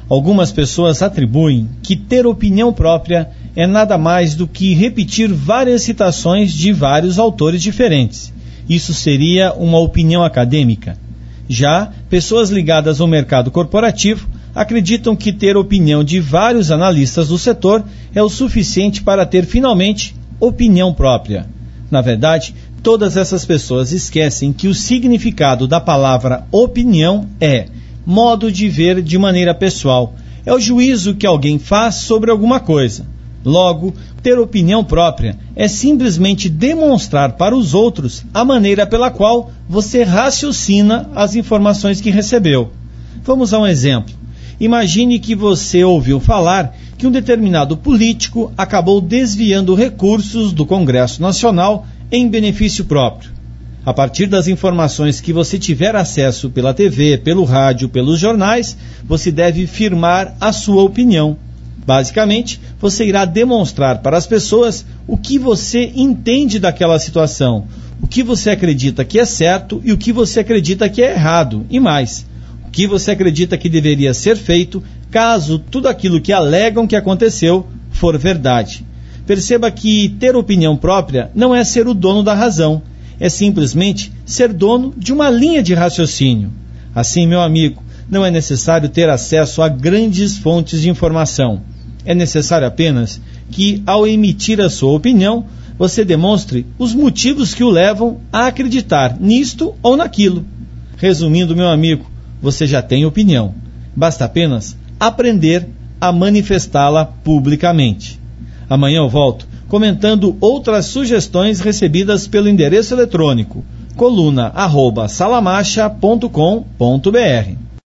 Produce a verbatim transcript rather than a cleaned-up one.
Algumas pessoas atribuem que ter opinião própria é nada mais do que repetir várias citações de vários autores diferentes. Isso seria uma opinião acadêmica. Já pessoas ligadas ao mercado corporativo acreditam que ter opinião de vários analistas do setor é o suficiente para ter finalmente opinião própria. Na verdade, todas essas pessoas esquecem que o significado da palavra opinião é modo de ver de maneira pessoal. É o juízo que alguém faz sobre alguma coisa. Logo, ter opinião própria é simplesmente demonstrar para os outros a maneira pela qual você raciocina as informações que recebeu. Vamos a um exemplo. Imagine que você ouviu falar que um determinado político acabou desviando recursos do Congresso Nacional em benefício próprio. A partir das informações que você tiver acesso pela T V, pelo rádio, pelos jornais, você deve firmar a sua opinião. Basicamente, você irá demonstrar para as pessoas o que você entende daquela situação, o que você acredita que é certo e o que você acredita que é errado, e mais, o que você acredita que deveria ser feito caso tudo aquilo que alegam que aconteceu for verdade. Perceba que ter opinião própria não é ser o dono da razão, é simplesmente ser dono de uma linha de raciocínio. Assim, meu amigo, não é necessário ter acesso a grandes fontes de informação. É necessário apenas que, ao emitir a sua opinião, você demonstre os motivos que o levam a acreditar nisto ou naquilo. Resumindo, meu amigo, você já tem opinião. Basta apenas aprender a manifestá-la publicamente. Amanhã eu volto comentando outras sugestões recebidas pelo endereço eletrônico coluna arroba salamacha ponto com ponto br.